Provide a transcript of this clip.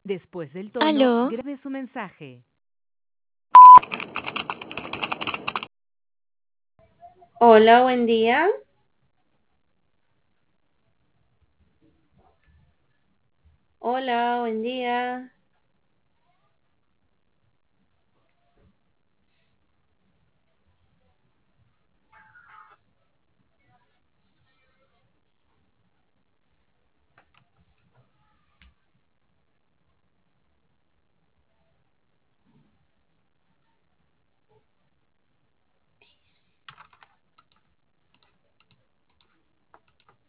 Después del tono, Aló, grabe su mensaje. Hola, buen día. Hola, buen día.